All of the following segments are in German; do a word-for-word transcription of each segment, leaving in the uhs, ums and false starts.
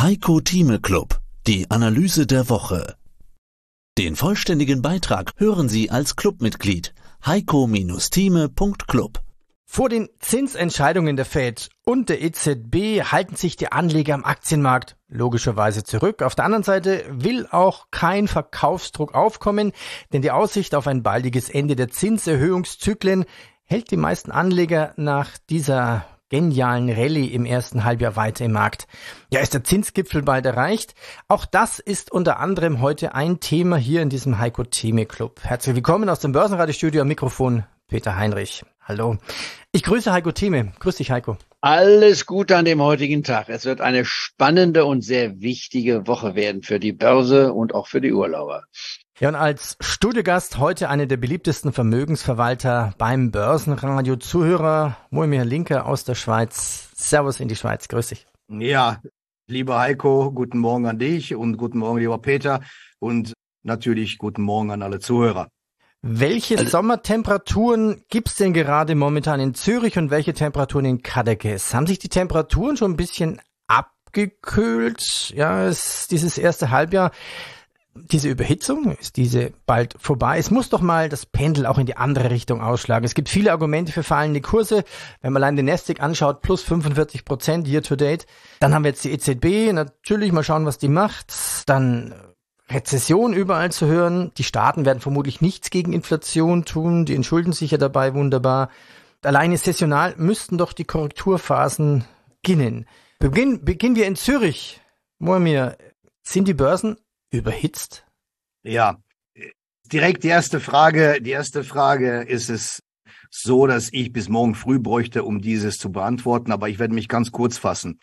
Heiko Thieme Club, die Analyse der Woche. Den vollständigen Beitrag hören Sie als Clubmitglied heiko Thieme Punkt club. Vor den Zinsentscheidungen der Fed und der E Z B halten sich die Anleger am Aktienmarkt logischerweise zurück. Auf der anderen Seite will auch kein Verkaufsdruck aufkommen, denn die Aussicht auf ein baldiges Ende der Zinserhöhungszyklen hält die meisten Anleger nach dieser genialen Rallye im ersten Halbjahr weiter im Markt. Ja, ist der Zinsgipfel bald erreicht? Auch das ist unter anderem heute ein Thema hier in diesem Heiko Thieme Club. Herzlich willkommen aus dem Börsenradiostudio, am Mikrofon Peter Heinrich. Hallo. Ich grüße Heiko Thieme. Grüß dich, Heiko. Alles Gute an dem heutigen Tag. Es wird eine spannende und sehr wichtige Woche werden für die Börse und auch für die Urlauber. Ja, und als Studiogast heute einer der beliebtesten Vermögensverwalter beim Börsenradio, Zuhörer Moimir Linke aus der Schweiz. Servus in die Schweiz, grüß dich. Ja, lieber Heiko, guten Morgen an dich und guten Morgen, lieber Peter, und natürlich guten Morgen an alle Zuhörer. Welche also, Sommertemperaturen gibt's denn gerade momentan in Zürich und welche Temperaturen in Kadekes? Haben sich die Temperaturen schon ein bisschen abgekühlt? Ja, es, dieses erste Halbjahr. Diese Überhitzung, ist diese bald vorbei? Es muss doch mal das Pendel auch in die andere Richtung ausschlagen. Es gibt viele Argumente für fallende Kurse. Wenn man allein den Nasdaq anschaut, plus fünfundvierzig Prozent year to date. Dann haben wir jetzt die E Z B, natürlich mal schauen, was die macht. Dann Rezession überall zu hören. Die Staaten werden vermutlich nichts gegen Inflation tun. Die entschulden sich ja dabei wunderbar. Alleine saisonal müssten doch die Korrekturphasen beginnen. Beginn, beginnen wir in Zürich. Moimir, sind die Börsen überhitzt? Ja, direkt die erste Frage. Die erste Frage ist es so, dass ich bis morgen früh bräuchte, um dieses zu beantworten, aber ich werde mich ganz kurz fassen.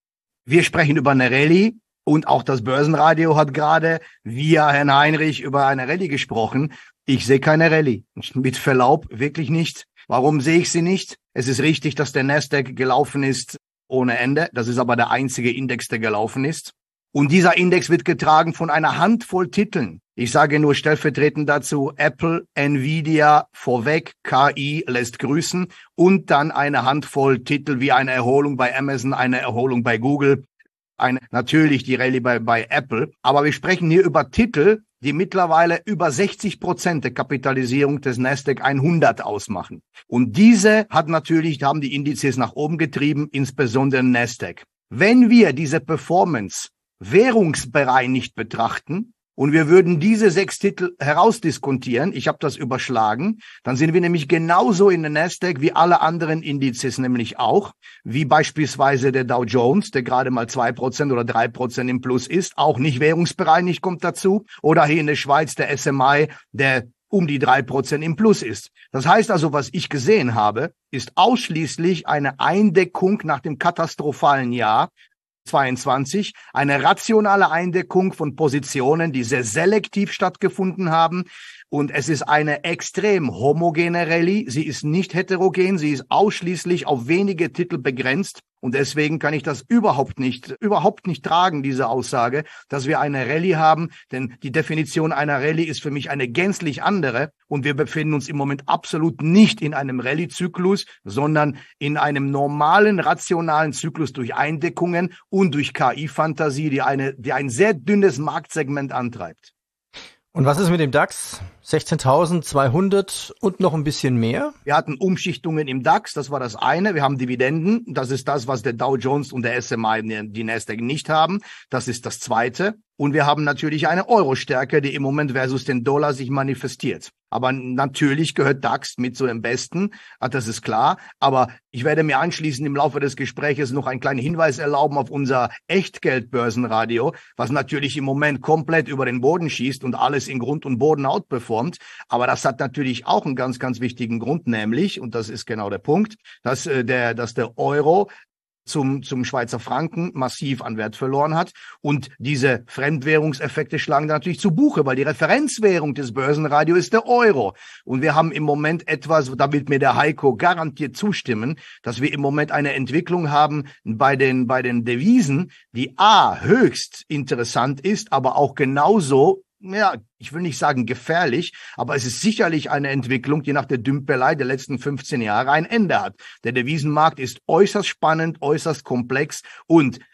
Wir sprechen über eine Rallye und auch das Börsenradio hat gerade via Herrn Heinrich über eine Rallye gesprochen. Ich sehe keine Rallye. Mit Verlaub, wirklich nicht. Warum sehe ich sie nicht? Es ist richtig, dass der Nasdaq gelaufen ist ohne Ende. Das ist aber der einzige Index, der gelaufen ist. Und dieser Index wird getragen von einer Handvoll Titeln. Ich sage nur stellvertretend dazu Apple, Nvidia, vorweg, K I lässt grüßen und dann eine Handvoll Titel wie eine Erholung bei Amazon, eine Erholung bei Google, eine, natürlich die Rallye bei, bei Apple. Aber wir sprechen hier über Titel, die mittlerweile über sechzig Prozent der Kapitalisierung des Nasdaq hundert ausmachen. Und diese hat natürlich, haben die Indizes nach oben getrieben, insbesondere Nasdaq. Wenn wir diese Performance währungsbereinigt betrachten und wir würden diese sechs Titel herausdiskontieren, ich habe das überschlagen, dann sind wir nämlich genauso in der Nasdaq wie alle anderen Indizes nämlich auch, wie beispielsweise der Dow Jones, der gerade mal zwei Prozent oder drei Prozent im Plus ist, auch nicht währungsbereinigt kommt dazu, oder hier in der Schweiz der S M I, der um die drei Prozent im Plus ist. Das heißt also, was ich gesehen habe, ist ausschließlich eine Eindeckung nach dem katastrophalen Jahr zweiundzwanzig, eine rationale Eindeckung von Positionen, die sehr selektiv stattgefunden haben. Und es ist eine extrem homogene Rallye. Sie ist nicht heterogen, sie ist ausschließlich auf wenige Titel begrenzt. Und deswegen kann ich das überhaupt nicht, überhaupt nicht tragen, diese Aussage, dass wir eine Rallye haben. Denn die Definition einer Rallye ist für mich eine gänzlich andere. Und wir befinden uns im Moment absolut nicht in einem Rallye-Zyklus, sondern in einem normalen, rationalen Zyklus durch Eindeckungen und durch K I-Fantasie, die eine, die ein sehr dünnes Marktsegment antreibt. Und was ist mit dem DAX? sechzehntausendzweihundert und noch ein bisschen mehr? Wir hatten Umschichtungen im DAX, das war das eine. Wir haben Dividenden, das ist das, was der Dow Jones und der S M I, die Nasdaq, nicht haben. Das ist das zweite. Und wir haben natürlich eine Euro-Stärke, die im Moment versus den Dollar sich manifestiert. Aber natürlich gehört DAX mit zu den Besten, das ist klar. Aber ich werde mir anschließend im Laufe des Gespräches noch einen kleinen Hinweis erlauben auf unser Echtgeld-Börsenradio, was natürlich im Moment komplett über den Boden schießt und alles in Grund und Boden outperformt. Aber das hat natürlich auch einen ganz, ganz wichtigen Grund, nämlich, und das ist genau der Punkt, dass äh, der, dass der Euro zum zum Schweizer Franken massiv an Wert verloren hat. Und diese Fremdwährungseffekte schlagen da natürlich zu Buche, weil die Referenzwährung des Börsenradio ist der Euro. Und wir haben im Moment etwas, da wird mir der Heiko garantiert zustimmen, dass wir im Moment eine Entwicklung haben bei den bei den Devisen, die a höchst interessant ist, aber auch genauso, ja, ich will nicht sagen gefährlich, aber es ist sicherlich eine Entwicklung, die nach der Dümpelei der letzten fünfzehn Jahre ein Ende hat. Der Devisenmarkt ist äußerst spannend, äußerst komplex und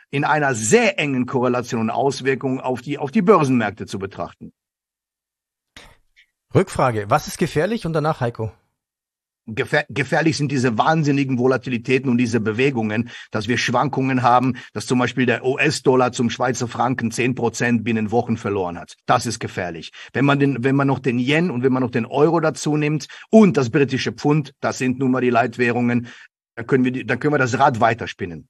in einer sehr engen Korrelation und Auswirkung auf die, auf die Börsenmärkte zu betrachten. Rückfrage, was ist gefährlich und danach Heiko? Gefähr- gefährlich sind diese wahnsinnigen Volatilitäten und diese Bewegungen, dass wir Schwankungen haben, dass zum Beispiel der U S-Dollar zum Schweizer Franken zehn Prozent binnen Wochen verloren hat. Das ist gefährlich. Wenn man den, wenn man noch den Yen und wenn man noch den Euro dazu nimmt und das britische Pfund, das sind nun mal die Leitwährungen, dann können wir, die, dann können wir das Rad weiterspinnen.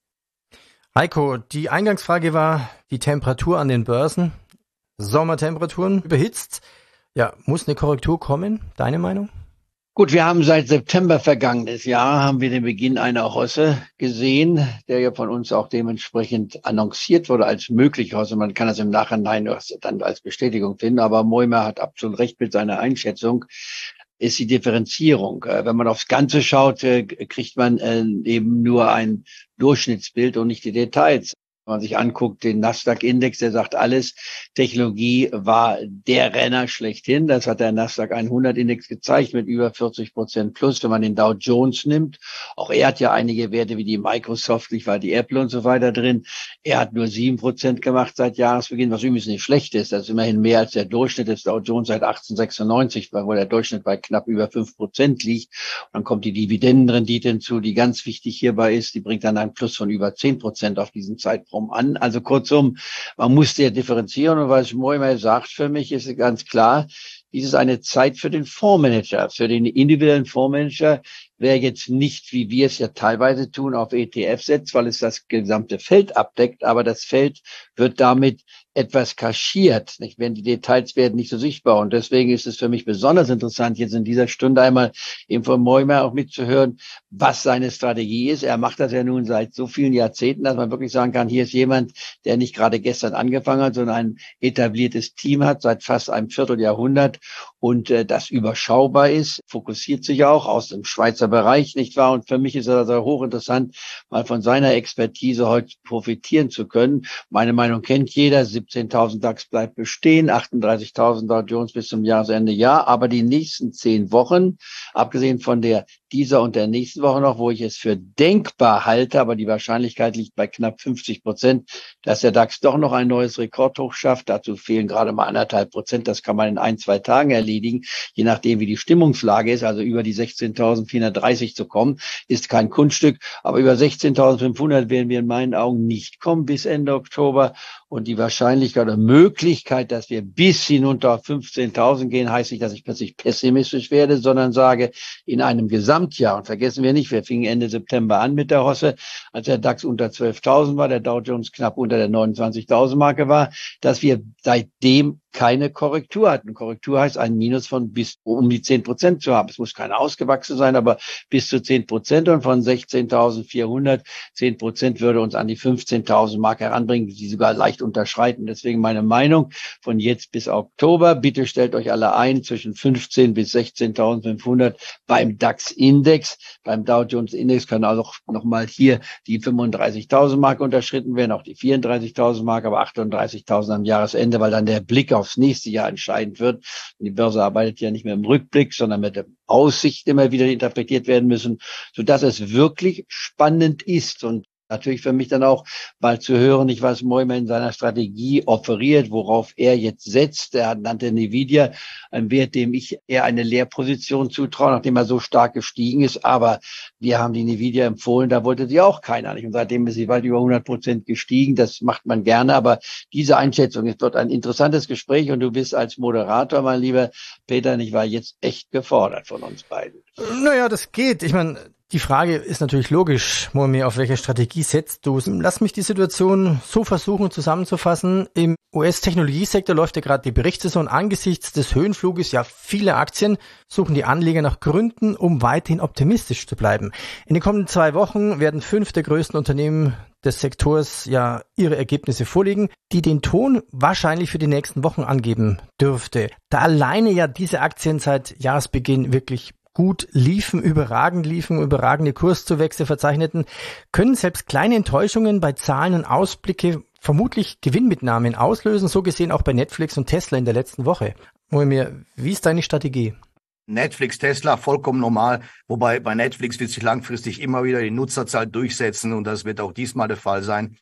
Heiko, die Eingangsfrage war die Temperatur an den Börsen. Sommertemperaturen überhitzt. Ja, muss eine Korrektur kommen? Deine Meinung? Gut, wir haben seit September vergangenes Jahr, haben wir den Beginn einer Rosse gesehen, der ja von uns auch dementsprechend annonciert wurde als mögliche Rosse. Man kann das im Nachhinein dann als Bestätigung finden, aber Moimer hat absolut recht mit seiner Einschätzung, ist die Differenzierung. Wenn man aufs Ganze schaut, kriegt man eben nur ein Durchschnittsbild und nicht die Details. Wenn man sich anguckt, den Nasdaq-Index, der sagt alles, Technologie war der Renner schlechthin. Das hat der Nasdaq hundert-Index gezeigt mit über vierzig Prozent plus. Wenn man den Dow Jones nimmt, auch er hat ja einige Werte wie die Microsoft, nicht war die Apple und so weiter drin. Er hat nur sieben Prozent gemacht seit Jahresbeginn, was übrigens nicht schlecht ist. Das ist immerhin mehr als der Durchschnitt des Dow Jones seit achtzehnhundertsechsundneunzig, wo der Durchschnitt bei knapp über fünf Prozent liegt. Und dann kommt die Dividendenrendite hinzu, die ganz wichtig hierbei ist. Die bringt dann einen Plus von über zehn Prozent auf diesen Zeitraum an. Also kurzum, man muss ja differenzieren und was Moimer sagt für mich, ist ganz klar, dies ist eine Zeit für den Fondsmanager, für den individuellen Fondsmanager, wer jetzt nicht, wie wir es ja teilweise tun, auf E T F setzt, weil es das gesamte Feld abdeckt, aber das Feld wird damit etwas kaschiert, nicht? Wenn die Details werden nicht so sichtbar und deswegen ist es für mich besonders interessant, jetzt in dieser Stunde einmal eben von Moimer auch mitzuhören, was seine Strategie ist. Er macht das ja nun seit so vielen Jahrzehnten, dass man wirklich sagen kann, hier ist jemand, der nicht gerade gestern angefangen hat, sondern ein etabliertes Team hat seit fast einem Vierteljahrhundert und äh, das überschaubar ist, fokussiert sich auch aus dem Schweizer Bereich, nicht wahr? Und für mich ist es also hochinteressant, mal von seiner Expertise heute profitieren zu können. Meine Meinung kennt jeder, siebzehntausend DAX bleibt bestehen, achtunddreißigtausend Dow Jones bis zum Jahresende, ja, aber die nächsten zehn Wochen, abgesehen von der dieser und der nächsten Woche noch, wo ich es für denkbar halte, aber die Wahrscheinlichkeit liegt bei knapp fünfzig Prozent, dass der DAX doch noch ein neues Rekordhoch schafft. Dazu fehlen gerade mal anderthalb Prozent. Das kann man in ein, zwei Tagen erledigen, je nachdem, wie die Stimmungslage ist. Also über die sechzehntausendvierhundertdreißig zu kommen, ist kein Kunststück. Aber über sechzehntausendfünfhundert werden wir in meinen Augen nicht kommen bis Ende Oktober. Und die Wahrscheinlichkeit oder Möglichkeit, dass wir bis hinunter auf fünfzehntausend gehen, heißt nicht, dass ich plötzlich pessimistisch werde, sondern sage, in einem Gesamtjahr, und vergessen wir nicht, wir fingen Ende September an mit der Rosse, als der DAX unter zwölftausend war, der Dow Jones knapp unter der neunundzwanzigtausend Marke war, dass wir seitdem keine Korrektur hatten. Korrektur heißt, ein Minus von bis um die zehn Prozent zu haben. Es muss keine ausgewachsen sein, aber bis zu zehn Prozent und von sechzehntausendvierhundert, zehn Prozent würde uns an die fünfzehntausend Marke heranbringen, die sogar leicht unterschreiten. Deswegen meine Meinung von jetzt bis Oktober. Bitte stellt euch alle ein zwischen fünfzehn bis sechzehntausendfünfhundert beim DAX-Index. Beim Dow Jones Index kann also noch mal hier die fünfunddreißigtausend Marke unterschritten werden, auch die vierunddreißigtausend Marke, aber achtunddreißigtausend am Jahresende, weil dann der Blick aufs nächste Jahr entscheidend wird. Die Börse arbeitet ja nicht mehr im Rückblick, sondern mit der Aussicht immer wieder interpretiert werden müssen, sodass es wirklich spannend ist. Und natürlich für mich dann auch mal zu hören, nicht was Moimer in seiner Strategie offeriert, worauf er jetzt setzt. Er nannte Nvidia einen Wert, dem ich eher eine Leerposition zutraue, nachdem er so stark gestiegen ist. Aber wir haben die Nvidia empfohlen, da wollte sie auch keiner nicht. Und seitdem ist sie weit über hundert Prozent gestiegen. Das macht man gerne. Aber diese Einschätzung, es wird ein interessantes Gespräch und du bist als Moderator, mein lieber Peter, ich war jetzt echt gefordert von uns beiden. Naja, das geht. Ich meine, die Frage ist natürlich logisch, Moimer, auf welche Strategie setzt du? Lass mich die Situation so versuchen zusammenzufassen. Im U S-Technologiesektor läuft ja gerade die Berichtssaison. Angesichts des Höhenfluges, ja, viele Aktien suchen die Anleger nach Gründen, um weiterhin optimistisch zu bleiben. In den kommenden zwei Wochen werden fünf der größten Unternehmen des Sektors ja ihre Ergebnisse vorlegen, die den Ton wahrscheinlich für die nächsten Wochen angeben dürfte. Da alleine ja diese Aktien seit Jahresbeginn wirklich gut liefen, überragend liefen, überragende Kurszuwächse verzeichneten, können selbst kleine Enttäuschungen bei Zahlen und Ausblicke vermutlich Gewinnmitnahmen auslösen, so gesehen auch bei Netflix und Tesla in der letzten Woche. Moimer, wie ist deine Strategie? Netflix, Tesla, vollkommen normal. Wobei bei Netflix wird sich langfristig immer wieder die Nutzerzahl durchsetzen und das wird auch diesmal der Fall sein.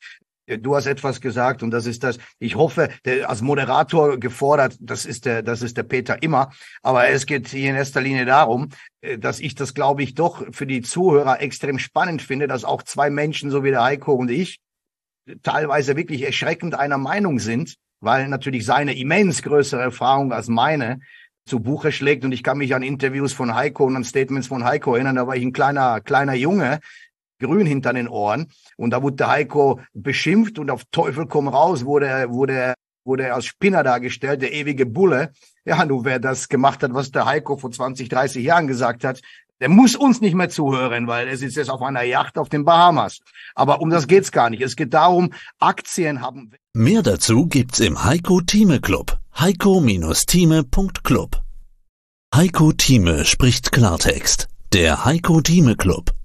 Du hast etwas gesagt und das ist das, ich hoffe, der, als Moderator gefordert, das ist der, das ist der Peter immer, aber es geht hier in erster Linie darum, dass ich das, glaube ich, doch für die Zuhörer extrem spannend finde, dass auch zwei Menschen, so wie der Heiko und ich, teilweise wirklich erschreckend einer Meinung sind, weil natürlich seine immens größere Erfahrung als meine zu Buche schlägt und ich kann mich an Interviews von Heiko und an Statements von Heiko erinnern, da war ich ein kleiner, kleiner Junge, grün hinter den Ohren. Und da wurde der Heiko beschimpft und auf Teufel komm raus wurde er, wurde er, wurde er als Spinner dargestellt, der ewige Bulle. Ja, nur wer das gemacht hat, was der Heiko vor zwanzig, dreißig Jahren gesagt hat, der muss uns nicht mehr zuhören, weil er sitzt jetzt auf einer Yacht auf den Bahamas. Aber um das geht's gar nicht. Es geht darum, Aktien haben... Mehr dazu gibt's im Heiko Thieme Club. heiko Thieme Punkt club. Heiko Thieme spricht Klartext. Der Heiko Thieme Club.